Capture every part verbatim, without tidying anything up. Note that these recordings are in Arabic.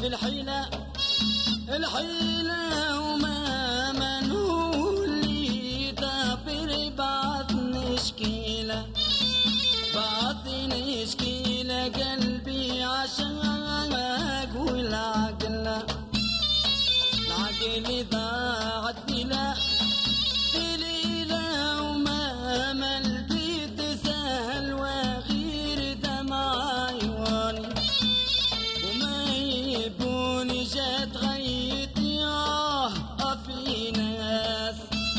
الحيلة الحيلة وما منهول لي دابر بعضني شكيلة بعضني شكيلة قلبي عشاق والعقل العقل ضاعت بلا دليلة وما ملبيت سهل وغير دمع عيوني وما يبوني جات غيت ياه في ناس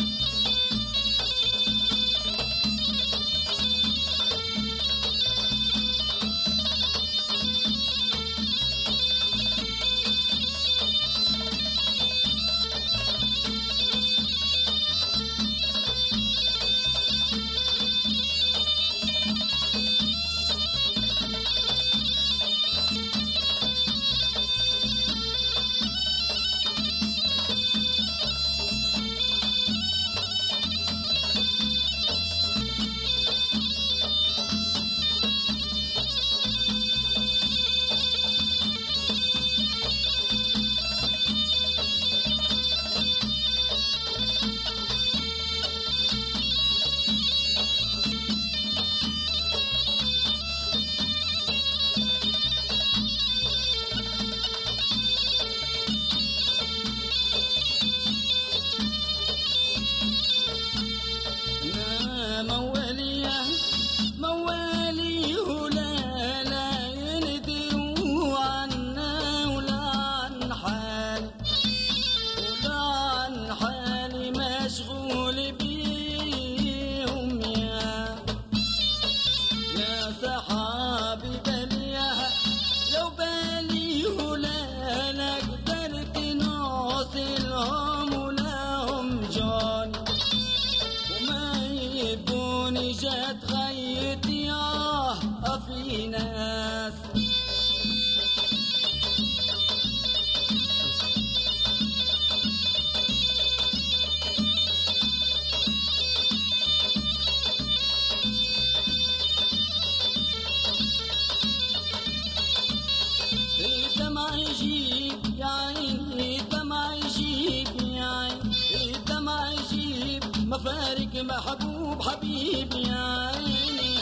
مواليه مواليه ولا لا يندروا عنا ولا عن حالي ولا عن حالي مشغول بيهم يا يا صحابي باليها لو بالي ولا لا قدرت نوصلهم ولا هم جوني يبوني جات غيت ياه في ناس الدمع يجيب يا عيني الدمع يجيب يا عيني الدمع يجيب مفارق محبوب حبيب يا عيني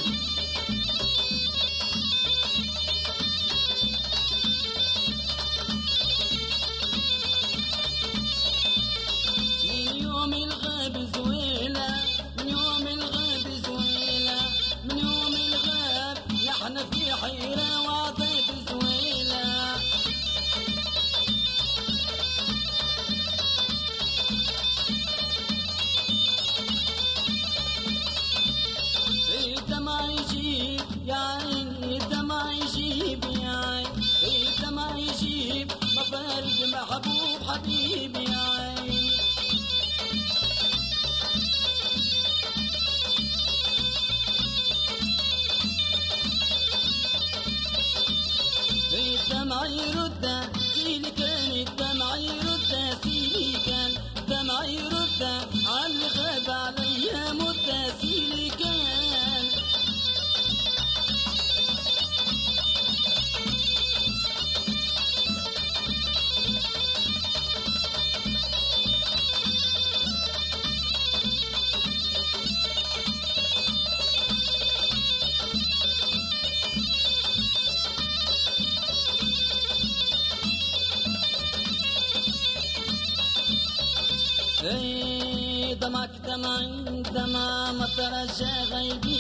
من يوم الغاب زويلة من يوم الغاب زويلة من يوم الغاب نحن في حيرة وعطيت زويلة الدمع يجيب يا عيني الدمع يجيب يا عيني الدمع يجيب مفارق محبوب حبيب يا عيني الدمع يرد سيلي كان الدمع يرد سيلي كان الدمع يرد عاللي غاب عليا مدة سيلي كان دمعك دمع دمع مطر الشغيبي